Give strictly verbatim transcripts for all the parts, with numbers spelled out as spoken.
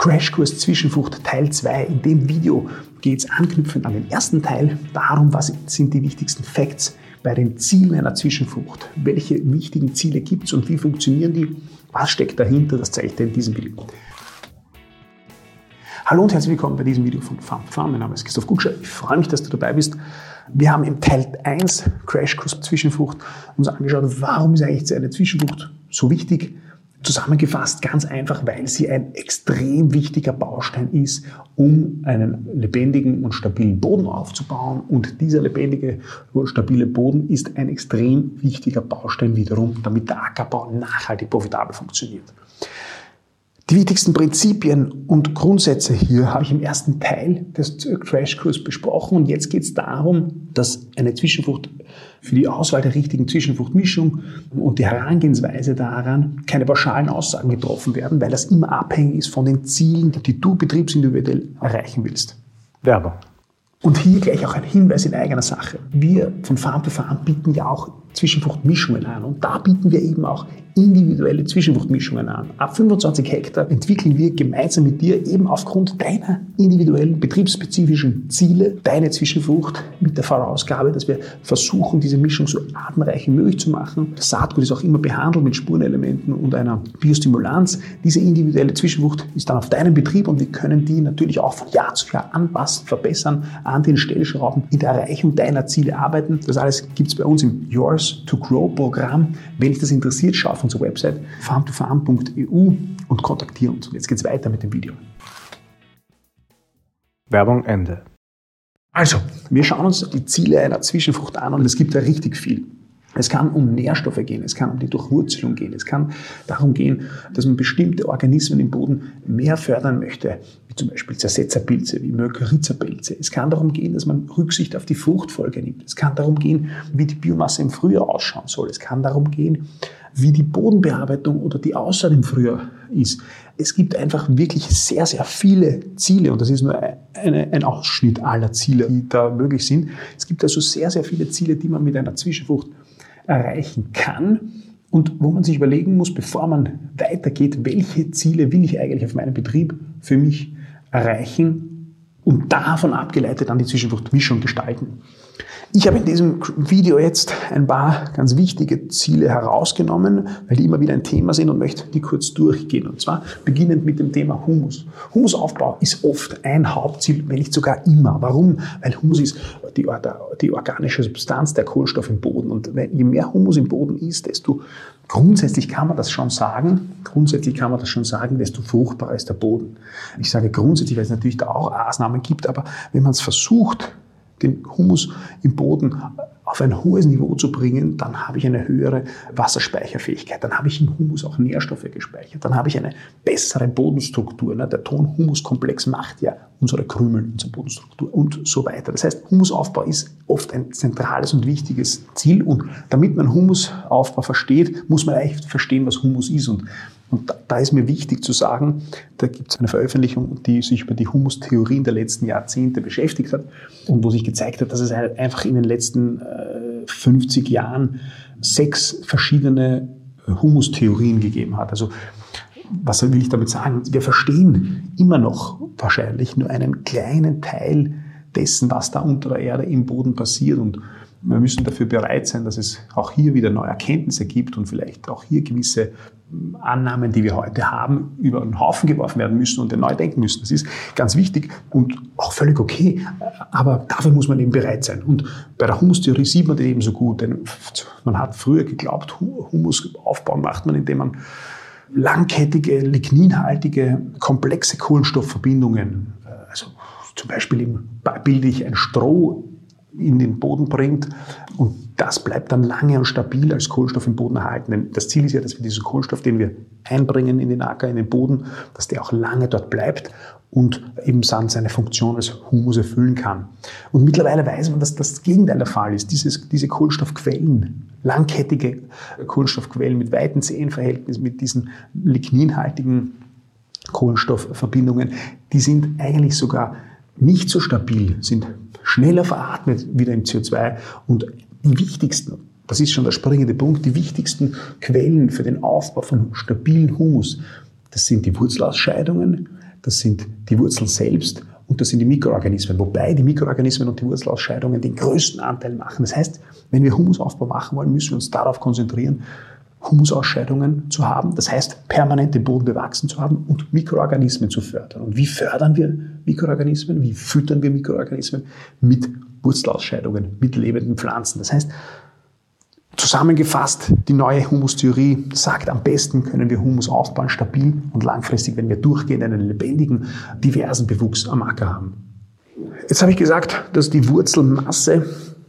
Crashkurs Zwischenfrucht Teil zwei. In dem Video geht es anknüpfend an den ersten Teil darum, was sind die wichtigsten Facts bei den Zielen einer Zwischenfrucht. Welche wichtigen Ziele gibt es und wie funktionieren die? Was steckt dahinter? Das zeige ich dir in diesem Video. Hallo und herzlich willkommen bei diesem Video von Farm to Farm. Mein Name ist Christoph Gutscher. Ich freue mich, dass du dabei bist. Wir haben im Teil eins Crashkurs Zwischenfrucht uns angeschaut, warum ist eigentlich eine Zwischenfrucht so wichtig? Zusammengefasst ganz einfach, weil sie ein extrem wichtiger Baustein ist, um einen lebendigen und stabilen Boden aufzubauen. Und dieser lebendige und stabile Boden ist ein extrem wichtiger Baustein wiederum, damit der Ackerbau nachhaltig profitabel funktioniert. Die wichtigsten Prinzipien und Grundsätze hier habe ich im ersten Teil des Crashkurs besprochen und jetzt geht es darum, dass eine Zwischenfrucht für die Auswahl der richtigen Zwischenfruchtmischung und die Herangehensweise daran keine pauschalen Aussagen getroffen werden, weil das immer abhängig ist von den Zielen, die du betriebsindividuell erreichen willst. Werbung. Und hier gleich auch ein Hinweis in eigener Sache. Wir von Farm to Farm bieten ja auch Zwischenfruchtmischungen an und da bieten wir eben auch individuelle Zwischenfruchtmischungen an. Ab fünfundzwanzig Hektar entwickeln wir gemeinsam mit dir eben aufgrund deiner individuellen, betriebsspezifischen Ziele deine Zwischenfrucht mit der Vorausgabe, dass wir versuchen, diese Mischung so artenreich wie möglich zu machen. Das Saatgut ist auch immer behandelt mit Spurenelementen und einer Biostimulanz. Diese individuelle Zwischenfrucht ist dann auf deinem Betrieb und wir können die natürlich auch von Jahr zu Jahr anpassen, verbessern, an den Stellschrauben in der Erreichung deiner Ziele arbeiten. Das alles gibt es bei uns im Yours to Grow Programm. Wenn dich das interessiert, schau auf unsere Website farm to farm punkt e u und kontaktiere uns. Und jetzt geht es weiter mit dem Video. Werbung Ende. Also, wir schauen uns die Ziele einer Zwischenfrucht an und es gibt da richtig viel. Es kann um Nährstoffe gehen, es kann um die Durchwurzelung gehen, es kann darum gehen, dass man bestimmte Organismen im Boden mehr fördern möchte, wie zum Beispiel Zersetzerpilze, wie Mykorrhizapilze. Es kann darum gehen, dass man Rücksicht auf die Fruchtfolge nimmt. Es kann darum gehen, wie die Biomasse im Frühjahr ausschauen soll. Es kann darum gehen, wie die Bodenbearbeitung oder die Aussaat im Frühjahr ist. Es gibt einfach wirklich sehr, sehr viele Ziele und das ist nur eine, ein Ausschnitt aller Ziele, die da möglich sind. Es gibt also sehr, sehr viele Ziele, die man mit einer Zwischenfrucht erreichen kann und wo man sich überlegen muss, bevor man weitergeht, welche Ziele will ich eigentlich auf meinem Betrieb für mich erreichen und davon abgeleitet dann die Zwischenfruchtmischung gestalten. Ich habe in diesem Video jetzt ein paar ganz wichtige Ziele herausgenommen, weil die immer wieder ein Thema sind und möchte die kurz durchgehen. Und zwar beginnend mit dem Thema Humus. Humusaufbau ist oft ein Hauptziel, wenn nicht sogar immer. Warum? Weil Humus ist die, die organische Substanz, der Kohlenstoff im Boden. Und je mehr Humus im Boden ist, desto grundsätzlich kann man das schon sagen, grundsätzlich kann man das schon sagen, desto fruchtbarer ist der Boden. Ich sage grundsätzlich, weil es natürlich da auch Ausnahmen gibt, aber wenn man es versucht, den Humus im Boden auf ein hohes Niveau zu bringen, dann habe ich eine höhere Wasserspeicherfähigkeit, dann habe ich im Humus auch Nährstoffe gespeichert, dann habe ich eine bessere Bodenstruktur. Der Ton-Humus-Komplex macht ja unsere Krümel, unsere Bodenstruktur und so weiter. Das heißt, Humusaufbau ist oft ein zentrales und wichtiges Ziel und damit man Humusaufbau versteht, muss man eigentlich verstehen, was Humus ist. Und Und da ist mir wichtig zu sagen, da gibt es eine Veröffentlichung, die sich über die Humustheorien der letzten Jahrzehnte beschäftigt hat und wo sich gezeigt hat, dass es einfach in den letzten fünfzig Jahren sechs verschiedene Humustheorien gegeben hat. Also was will ich damit sagen? Wir verstehen immer noch wahrscheinlich nur einen kleinen Teil dessen, was da unter der Erde im Boden passiert und wir müssen dafür bereit sein, dass es auch hier wieder neue Erkenntnisse gibt und vielleicht auch hier gewisse Annahmen, die wir heute haben, über den Haufen geworfen werden müssen und neu denken müssen. Das ist ganz wichtig und auch völlig okay, aber dafür muss man eben bereit sein. Und bei der Humustheorie sieht man das eben so gut, denn man hat früher geglaubt, Humusaufbau macht man, indem man langkettige, ligninhaltige, komplexe Kohlenstoffverbindungen, also zum Beispiel eben bildlich ein Stroh in den Boden bringt und das bleibt dann lange und stabil als Kohlenstoff im Boden erhalten. Denn das Ziel ist ja, dass wir diesen Kohlenstoff, den wir einbringen in den Acker, in den Boden, dass der auch lange dort bleibt und eben dann seine Funktion als Humus erfüllen kann. Und mittlerweile weiß man, dass das Gegenteil der Fall ist. Dieses, diese Kohlenstoffquellen, langkettige Kohlenstoffquellen mit weiten Zehenverhältnissen, mit diesen ligninhaltigen Kohlenstoffverbindungen, die sind eigentlich sogar nicht so stabil, sind schneller veratmet wieder im C O zwei und die wichtigsten, das ist schon der springende Punkt, die wichtigsten Quellen für den Aufbau von stabilen Humus, das sind die Wurzelausscheidungen, das sind die Wurzeln selbst und das sind die Mikroorganismen, wobei die Mikroorganismen und die Wurzelausscheidungen den größten Anteil machen. Das heißt, wenn wir Humusaufbau machen wollen, müssen wir uns darauf konzentrieren, Humusausscheidungen zu haben, das heißt, permanent den Boden bewachsen zu haben und Mikroorganismen zu fördern. Und wie fördern wir Mikroorganismen? Wie füttern wir Mikroorganismen? Mit Wurzelausscheidungen, mit lebenden Pflanzen. Das heißt, zusammengefasst, die neue Humustheorie sagt, am besten können wir Humus aufbauen, stabil und langfristig, wenn wir durchgehend einen lebendigen, diversen Bewuchs am Acker haben. Jetzt habe ich gesagt, dass die Wurzelmasse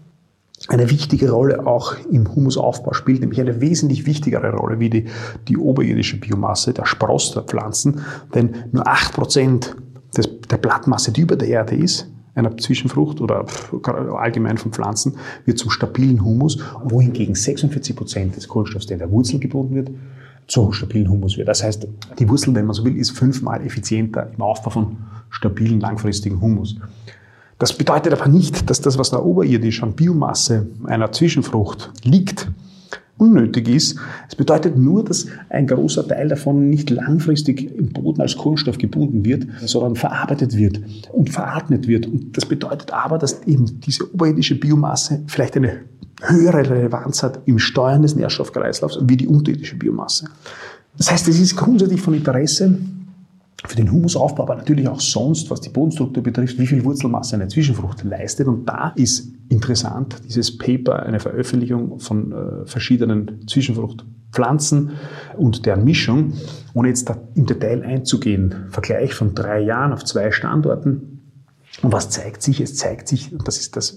eine wichtige Rolle auch im Humusaufbau spielt, nämlich eine wesentlich wichtigere Rolle wie die, die oberirdische Biomasse, der Spross der Pflanzen, denn nur acht Prozent des, der Blattmasse, die über der Erde ist, einer Zwischenfrucht oder allgemein von Pflanzen, wird zum stabilen Humus, wohingegen sechsundvierzig Prozent des Kohlenstoffs, der in der Wurzel gebunden wird, zu stabilen Humus wird. Das heißt, die Wurzel, wenn man so will, ist fünfmal effizienter im Aufbau von stabilen, langfristigen Humus. Das bedeutet aber nicht, dass das, was da oberirdisch an Biomasse einer Zwischenfrucht liegt, unnötig ist. Es bedeutet nur, dass ein großer Teil davon nicht langfristig im Boden als Kohlenstoff gebunden wird, sondern verarbeitet wird und veratmet wird. Und das bedeutet aber, dass eben diese oberirdische Biomasse vielleicht eine höhere Relevanz hat im Steuern des Nährstoffkreislaufs wie die unterirdische Biomasse. Das heißt, es ist grundsätzlich von Interesse für den Humusaufbau, aber natürlich auch sonst, was die Bodenstruktur betrifft, wie viel Wurzelmasse eine Zwischenfrucht leistet. Und da ist interessant dieses Paper, eine Veröffentlichung von äh, verschiedenen Zwischenfruchtpflanzen und deren Mischung, ohne jetzt da im Detail einzugehen. Vergleich von drei Jahren auf zwei Standorten. Und was zeigt sich? Es zeigt sich, und das ist das,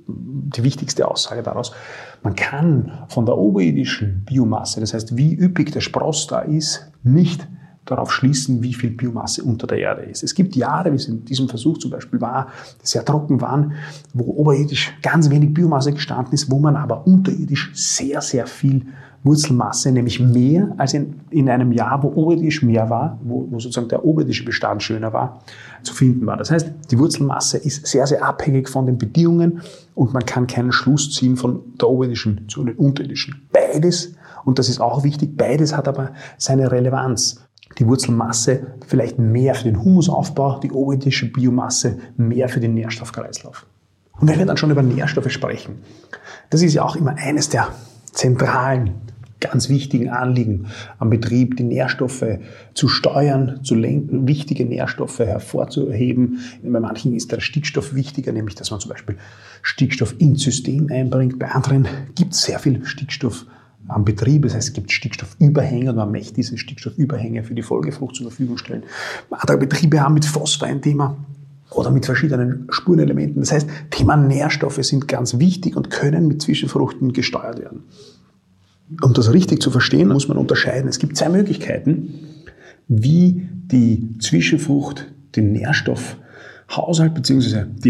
die wichtigste Aussage daraus, man kann von der oberirdischen Biomasse, das heißt, wie üppig der Spross da ist, nicht darauf schließen, wie viel Biomasse unter der Erde ist. Es gibt Jahre, wie es in diesem Versuch zum Beispiel war, die sehr trocken waren, wo oberirdisch ganz wenig Biomasse gestanden ist, wo man aber unterirdisch sehr, sehr viel Wurzelmasse, nämlich mehr als in, in einem Jahr, wo oberirdisch mehr war, wo, wo sozusagen der oberirdische Bestand schöner war, zu finden war. Das heißt, die Wurzelmasse ist sehr, sehr abhängig von den Bedingungen und man kann keinen Schluss ziehen von der oberirdischen zu den unterirdischen. Beides, und das ist auch wichtig, beides hat aber seine Relevanz. Die Wurzelmasse vielleicht mehr für den Humusaufbau, die oberirdische Biomasse mehr für den Nährstoffkreislauf. Und wenn wir dann schon über Nährstoffe sprechen, das ist ja auch immer eines der zentralen, ganz wichtigen Anliegen am Betrieb, die Nährstoffe zu steuern, zu lenken, wichtige Nährstoffe hervorzuheben. Bei manchen ist der Stickstoff wichtiger, nämlich dass man zum Beispiel Stickstoff ins System einbringt. Bei anderen gibt es sehr viel Stickstoff am Betrieb, das heißt, es gibt Stickstoffüberhänge und man möchte diese Stickstoffüberhänge für die Folgefrucht zur Verfügung stellen. Andere Betriebe haben mit Phosphor ein Thema oder mit verschiedenen Spurenelementen. Das heißt, Thema Nährstoffe sind ganz wichtig und können mit Zwischenfruchten gesteuert werden. Um das richtig zu verstehen, muss man unterscheiden. Es gibt zwei Möglichkeiten, wie die Zwischenfrucht den Nährstoffhaushalt bzw. die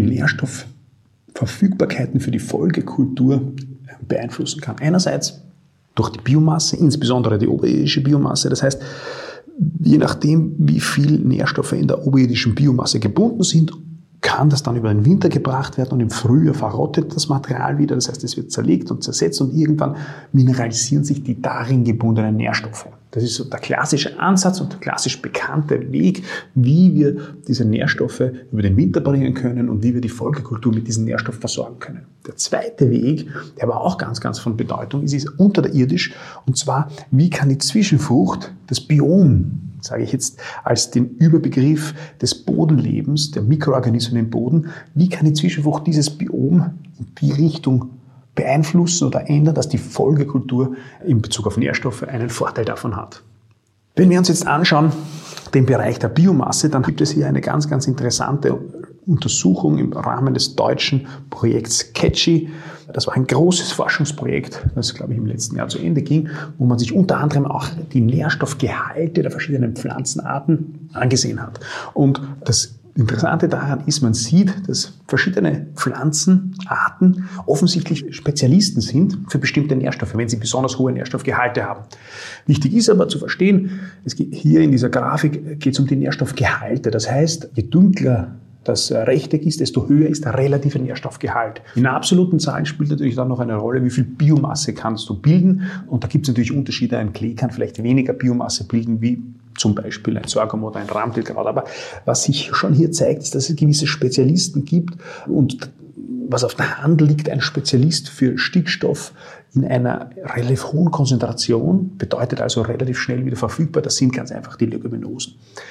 Nährstoffverfügbarkeiten für die Folgekultur beeinflussen kann. Einerseits durch die Biomasse, insbesondere die oberirdische Biomasse. Das heißt, je nachdem, wie viel Nährstoffe in der oberirdischen Biomasse gebunden sind, kann das dann über den Winter gebracht werden und im Frühjahr verrottet das Material wieder. Das heißt, es wird zerlegt und zersetzt und irgendwann mineralisieren sich die darin gebundenen Nährstoffe. Das ist so der klassische Ansatz und der klassisch bekannte Weg, wie wir diese Nährstoffe über den Winter bringen können und wie wir die Folgekultur mit diesen Nährstoffen versorgen können. Der zweite Weg, der aber auch ganz, ganz von Bedeutung ist, ist unterirdisch. Und zwar, wie kann die Zwischenfrucht, das Biom, sage ich jetzt als den Überbegriff des Bodenlebens, der Mikroorganismen im Boden, wie kann die Zwischenfrucht dieses Biom in die Richtung beeinflussen oder ändern, dass die Folgekultur in Bezug auf Nährstoffe einen Vorteil davon hat. Wenn wir uns jetzt anschauen, den Bereich der Biomasse, dann gibt es hier eine ganz, ganz interessante Untersuchung im Rahmen des deutschen Projekts CATCHY. Das war ein großes Forschungsprojekt, das, glaube ich, im letzten Jahr zu Ende ging, wo man sich unter anderem auch die Nährstoffgehalte der verschiedenen Pflanzenarten angesehen hat. Und das Interessante daran ist, man sieht, dass verschiedene Pflanzenarten offensichtlich Spezialisten sind für bestimmte Nährstoffe, wenn sie besonders hohe Nährstoffgehalte haben. Wichtig ist aber zu verstehen, es geht hier in dieser Grafik geht es um die Nährstoffgehalte. Das heißt, je dunkler das Rechteck ist, desto höher ist der relative Nährstoffgehalt. In absoluten Zahlen spielt natürlich dann noch eine Rolle, wie viel Biomasse kannst du bilden. Und da gibt es natürlich Unterschiede. Ein Klee kann vielleicht weniger Biomasse bilden wie zum Beispiel ein Sorghum oder ein Rahmdillkraut. Aber was sich schon hier zeigt, ist, dass es gewisse Spezialisten gibt und was auf der Hand liegt, ein Spezialist für Stickstoff in einer relativ hohen Konzentration, bedeutet also relativ schnell wieder verfügbar. Das sind ganz einfach die Leguminosen.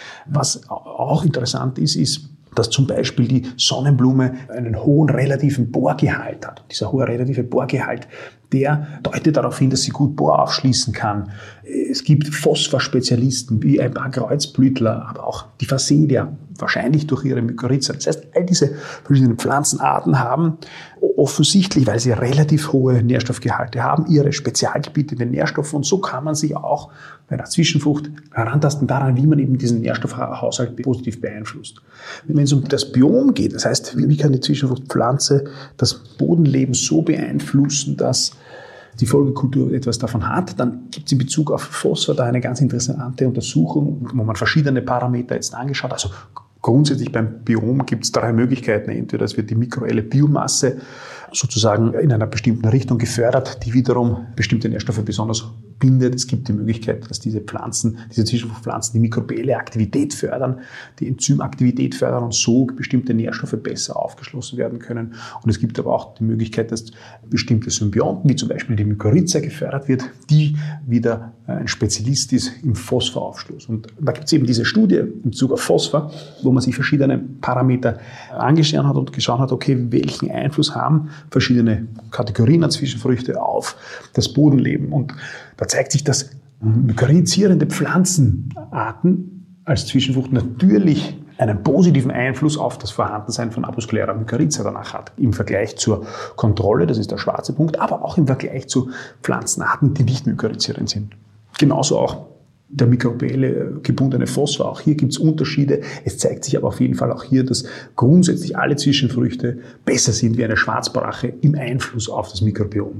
Was auch interessant ist, ist, dass zum Beispiel die Sonnenblume einen hohen relativen Bohrgehalt hat. Dieser hohe relative Bohrgehalt, der deutet darauf hin, dass sie gut Bohr aufschließen kann. Es gibt Phosphorspezialisten wie ein paar Kreuzblütler, aber auch die Phacelia, wahrscheinlich durch ihre Mykorrhiza. Das heißt, all diese verschiedenen Pflanzenarten haben offensichtlich, weil sie relativ hohe Nährstoffgehalte haben, ihre Spezialgebiete in den Nährstoffen. Und so kann man sich auch bei der Zwischenfrucht herantasten daran, wie man eben diesen Nährstoffhaushalt positiv beeinflusst. Wenn es um das Biom geht, das heißt, wie kann die Zwischenfruchtpflanze das Bodenleben so beeinflussen, dass die Folgekultur etwas davon hat, dann gibt es in Bezug auf Phosphor da eine ganz interessante Untersuchung, wo man verschiedene Parameter jetzt angeschaut hat. Also grundsätzlich beim Biom gibt es drei Möglichkeiten. Entweder es wird die mikroelle Biomasse sozusagen in einer bestimmten Richtung gefördert, die wiederum bestimmte Nährstoffe besonders bindet. Es gibt die Möglichkeit, dass diese Pflanzen, diese Zwischenfruchtpflanzen die mikrobielle Aktivität fördern, die Enzymaktivität fördern und so bestimmte Nährstoffe besser aufgeschlossen werden können. Und es gibt aber auch die Möglichkeit, dass bestimmte Symbionten, wie zum Beispiel die Mykorrhiza, gefördert wird, die wieder ein Spezialist ist im Phosphoraufschluss. Und da gibt es eben diese Studie in Bezug auf Phosphor, wo man sich verschiedene Parameter angeschaut hat und geschaut hat, okay, welchen Einfluss haben verschiedene Kategorien an Zwischenfrüchte auf das Bodenleben. Und da zeigt sich, dass mykorrhizierende Pflanzenarten als Zwischenfrucht natürlich einen positiven Einfluss auf das Vorhandensein von Apusclera mykorrhiza danach hat. Im Vergleich zur Kontrolle, das ist der schwarze Punkt, aber auch im Vergleich zu Pflanzenarten, die nicht mykorrhizierend sind. Genauso auch der mikrobielle gebundene Phosphor. Auch hier gibt es Unterschiede. Es zeigt sich aber auf jeden Fall auch hier, dass grundsätzlich alle Zwischenfrüchte besser sind wie eine Schwarzbrache im Einfluss auf das Mikrobiom.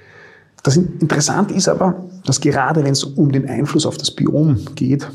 Das Interessante ist aber, dass gerade wenn es um den Einfluss auf das Biom geht,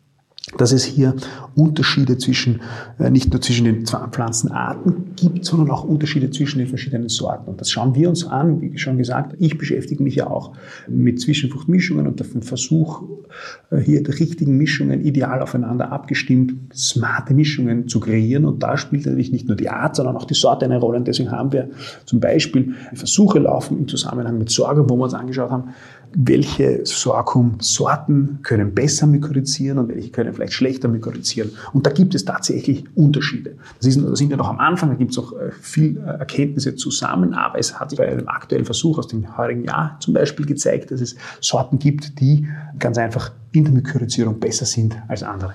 dass es hier Unterschiede zwischen, nicht nur zwischen den Pflanzenarten gibt, sondern auch Unterschiede zwischen den verschiedenen Sorten. Und das schauen wir uns an, wie schon gesagt. Ich beschäftige mich ja auch mit Zwischenfruchtmischungen und dem Versuch, hier die richtigen Mischungen ideal aufeinander abgestimmt, smarte Mischungen zu kreieren. Und da spielt natürlich nicht nur die Art, sondern auch die Sorte eine Rolle. Und deswegen haben wir zum Beispiel Versuche laufen im Zusammenhang mit Sorghum, wo wir uns angeschaut haben, welche Sorghum-Sorten können besser mykorrhizieren und welche können vielleicht schlechter mykorrhizieren. Und da gibt es tatsächlich Unterschiede. Das, ist, das sind ja noch am Anfang, da gibt es auch viel Erkenntnisse zusammen, aber es hat sich bei einem aktuellen Versuch aus dem heurigen Jahr zum Beispiel gezeigt, dass es Sorten gibt, die ganz einfach in der Mykorrhizierung besser sind als andere.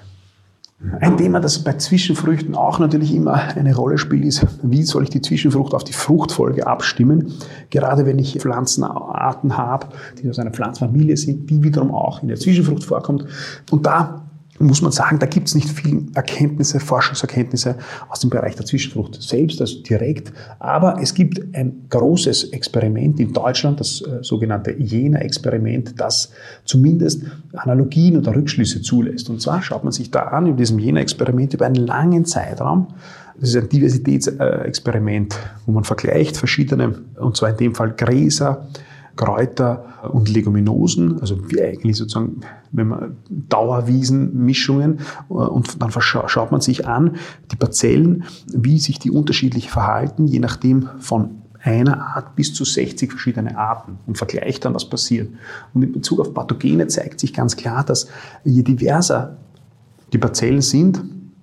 Ein Thema, das bei Zwischenfrüchten auch natürlich immer eine Rolle spielt, ist, wie soll ich die Zwischenfrucht auf die Fruchtfolge abstimmen? Gerade wenn ich Pflanzenarten habe, die aus einer Pflanzenfamilie sind, die wiederum auch in der Zwischenfrucht vorkommt. Und da muss man sagen, da gibt es nicht viele Erkenntnisse, Forschungserkenntnisse aus dem Bereich der Zwischenfrucht selbst, also direkt. Aber es gibt ein großes Experiment in Deutschland, das äh, sogenannte Jena-Experiment, das zumindest Analogien oder Rückschlüsse zulässt. Und zwar schaut man sich da an, in diesem Jena-Experiment über einen langen Zeitraum. Das ist ein Diversitätsexperiment, wo man vergleicht verschiedene, und zwar in dem Fall Gräser, Kräuter und Leguminosen, also wie eigentlich sozusagen, wenn man Dauerwiesenmischungen, und dann schaut man sich an, die Parzellen, wie sich die unterschiedlich verhalten, je nachdem von einer Art bis zu sechzig verschiedene Arten und vergleicht dann, was passiert. Und in Bezug auf Pathogene zeigt sich ganz klar, dass je diverser die Parzellen sind,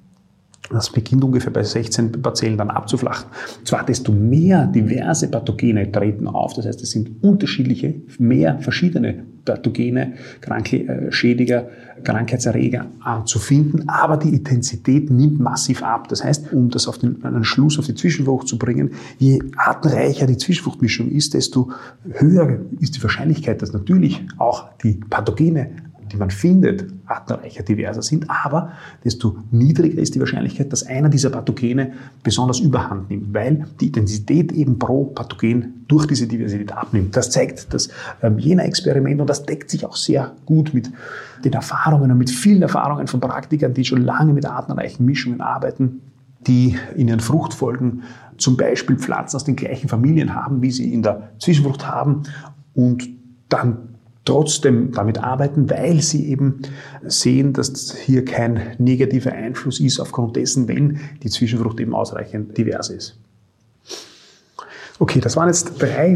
das beginnt ungefähr bei sechzehn Parzellen dann abzuflachen. Und zwar desto mehr diverse Pathogene treten auf. Das heißt, es sind unterschiedliche, mehr verschiedene Pathogene, Kranke, Schädiger, Krankheitserreger anzufinden. Aber die Intensität nimmt massiv ab. Das heißt, um das auf den, einen Schluss auf die Zwischenfrucht zu bringen, je artenreicher die Zwischenfruchtmischung ist, desto höher ist die Wahrscheinlichkeit, dass natürlich auch die Pathogene, die man findet, artenreicher, diverser sind, aber desto niedriger ist die Wahrscheinlichkeit, dass einer dieser Pathogene besonders überhand nimmt, weil die Intensität eben pro Pathogen durch diese Diversität abnimmt. Das zeigt das ähm, Jena-Experiment und das deckt sich auch sehr gut mit den Erfahrungen und mit vielen Erfahrungen von Praktikern, die schon lange mit artenreichen Mischungen arbeiten, die in ihren Fruchtfolgen zum Beispiel Pflanzen aus den gleichen Familien haben, wie sie in der Zwischenfrucht haben und dann trotzdem damit arbeiten, weil sie eben sehen, dass hier kein negativer Einfluss ist aufgrund dessen, wenn die Zwischenfrucht eben ausreichend divers ist. Okay, das waren jetzt drei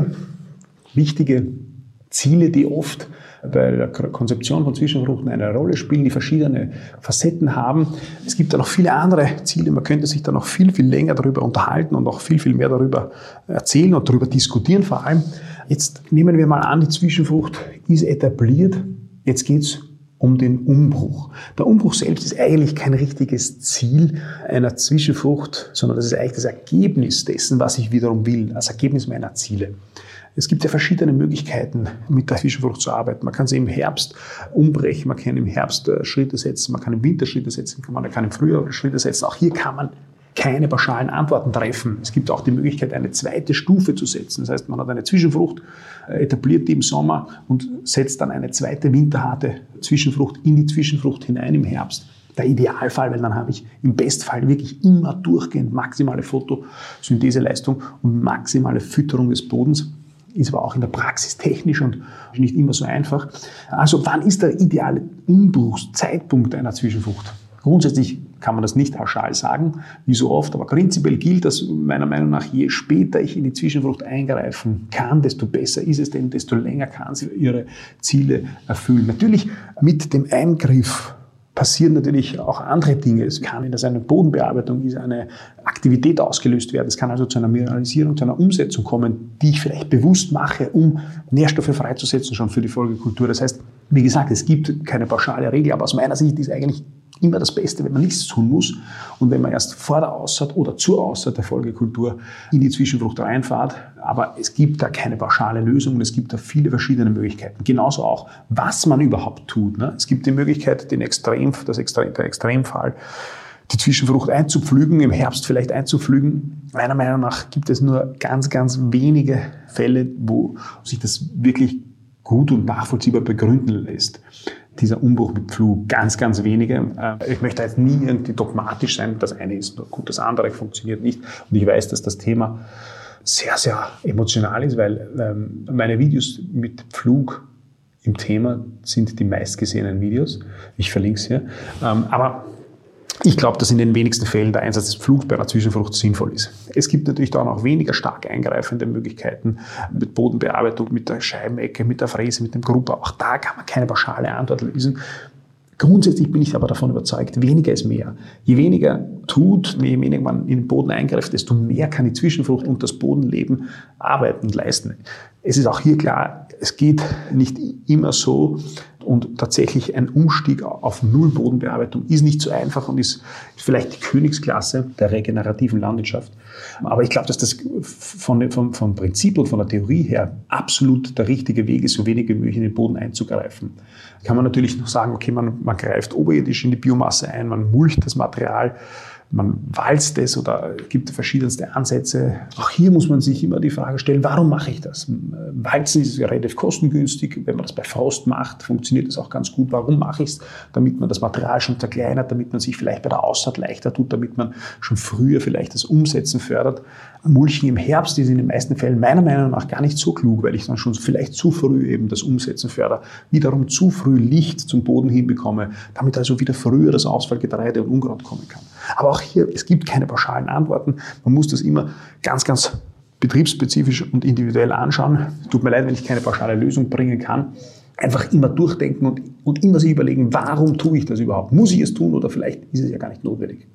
wichtige Ziele, die oft bei der Konzeption von Zwischenfruchten eine Rolle spielen, die verschiedene Facetten haben. Es gibt da noch viele andere Ziele. Man könnte sich da noch viel, viel länger darüber unterhalten und auch viel, viel mehr darüber erzählen und darüber diskutieren vor allem. Jetzt nehmen wir mal an, die Zwischenfrucht ist etabliert. Jetzt geht es um den Umbruch. Der Umbruch selbst ist eigentlich kein richtiges Ziel einer Zwischenfrucht, sondern das ist eigentlich das Ergebnis dessen, was ich wiederum will, das Ergebnis meiner Ziele. Es gibt ja verschiedene Möglichkeiten, mit der Zwischenfrucht zu arbeiten. Man kann sie im Herbst umbrechen, man kann im Herbst Schritte setzen, man kann im Winter Schritte setzen, man kann im Frühjahr Schritte setzen. Auch hier kann man keine pauschalen Antworten treffen. Es gibt auch die Möglichkeit, eine zweite Stufe zu setzen. Das heißt, man hat eine Zwischenfrucht, etabliert die im Sommer und setzt dann eine zweite winterharte Zwischenfrucht in die Zwischenfrucht hinein im Herbst. Der Idealfall, weil dann habe ich im Bestfall wirklich immer durchgehend maximale Photosyntheseleistung und maximale Fütterung des Bodens. Ist aber auch in der Praxis technisch und nicht immer so einfach. Also wann ist der ideale Umbruchszeitpunkt einer Zwischenfrucht? Grundsätzlich kann man das nicht pauschal sagen, wie so oft, aber prinzipiell gilt das meiner Meinung nach, je später ich in die Zwischenfrucht eingreifen kann, desto besser ist es, denn desto länger kann sie ihre Ziele erfüllen. Natürlich mit dem Eingriff passieren natürlich auch andere Dinge. Es kann in einer Bodenbearbeitung ist eine Aktivität ausgelöst werden. Es kann also zu einer Mineralisierung, zu einer Umsetzung kommen, die ich vielleicht bewusst mache, um Nährstoffe freizusetzen schon für die Folgekultur. Das heißt, wie gesagt, es gibt keine pauschale Regel, aber aus meiner Sicht ist eigentlich immer das Beste, wenn man nichts tun muss und wenn man erst vor der Aussaat oder zur Aussaat der Folgekultur in die Zwischenfrucht reinfährt. Aber es gibt da keine pauschale Lösung und es gibt da viele verschiedene Möglichkeiten. Genauso auch, was man überhaupt tut. Es gibt die Möglichkeit, den Extrem, das Extrem, der Extremfall, die Zwischenfrucht einzupflügen, im Herbst vielleicht einzupflügen. Meiner Meinung nach gibt es nur ganz, ganz wenige Fälle, wo sich das wirklich gut und nachvollziehbar begründen lässt. Dieser Umbruch mit Pflug, ganz, ganz wenige. Ich möchte jetzt nie irgendwie dogmatisch sein, das eine ist nur gut, das andere funktioniert nicht. Und ich weiß, dass das Thema sehr, sehr emotional ist, weil meine Videos mit Pflug im Thema sind die meistgesehenen Videos. Ich verlinke es hier. Aber ich glaube, dass in den wenigsten Fällen der Einsatz des Pflugs bei einer Zwischenfrucht sinnvoll ist. Es gibt natürlich da auch weniger stark eingreifende Möglichkeiten mit Bodenbearbeitung, mit der Scheibenecke, mit der Fräse, mit dem Grubber. Auch da kann man keine pauschale Antwort lösen. Grundsätzlich bin ich aber davon überzeugt, weniger ist mehr. Je weniger tut, je weniger man in den Boden eingreift, desto mehr kann die Zwischenfrucht und das Bodenleben arbeiten und leisten. Es ist auch hier klar, es geht nicht immer so und tatsächlich ein Umstieg auf Null-Bodenbearbeitung ist nicht so einfach und ist vielleicht die Königsklasse der regenerativen Landwirtschaft. Aber ich glaube, dass das von, von, vom Prinzip und von der Theorie her absolut der richtige Weg ist, so wenig wie möglich in den Boden einzugreifen. Kann man natürlich noch sagen, okay, man, man greift oberirdisch in die Biomasse ein, man mulcht das Material, man walzt es oder gibt verschiedenste Ansätze. Auch hier muss man sich immer die Frage stellen, warum mache ich das? Walzen ist relativ kostengünstig. Wenn man das bei Frost macht, funktioniert das auch ganz gut. Warum mache ich es? Damit man das Material schon zerkleinert, damit man sich vielleicht bei der Aussaat leichter tut, damit man schon früher vielleicht das Umsetzen fördert. Mulchen im Herbst ist in den meisten Fällen meiner Meinung nach gar nicht so klug, weil ich dann schon vielleicht zu früh eben das Umsetzen fördere, wiederum zu früh Licht zum Boden hinbekomme, damit also wieder früher das Ausfallgetreide und Unkraut kommen kann. Aber auch hier, es gibt keine pauschalen Antworten. Man muss das immer ganz, ganz betriebsspezifisch und individuell anschauen. Tut mir leid, wenn ich keine pauschale Lösung bringen kann. Einfach immer durchdenken und, und immer sich überlegen, warum tue ich das überhaupt? Muss ich es tun oder vielleicht ist es ja gar nicht notwendig?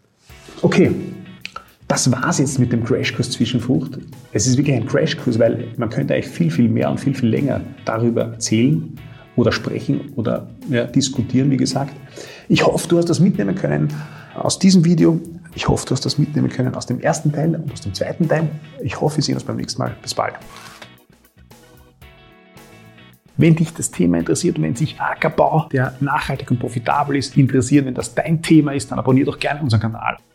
Okay, das war's jetzt mit dem Crashkurs Zwischenfrucht. Es ist wirklich ein Crashkurs, weil man könnte eigentlich viel, viel mehr und viel, viel länger darüber erzählen oder sprechen oder ja, diskutieren, wie gesagt. Ich hoffe, du hast das mitnehmen können aus diesem Video. Ich hoffe, du hast das mitnehmen können aus dem ersten Teil und aus dem zweiten Teil. Ich hoffe, wir sehen uns beim nächsten Mal. Bis bald. Wenn dich das Thema interessiert und wenn sich Ackerbau, der nachhaltig und profitabel ist, interessiert, wenn das dein Thema ist, dann abonniere doch gerne unseren Kanal.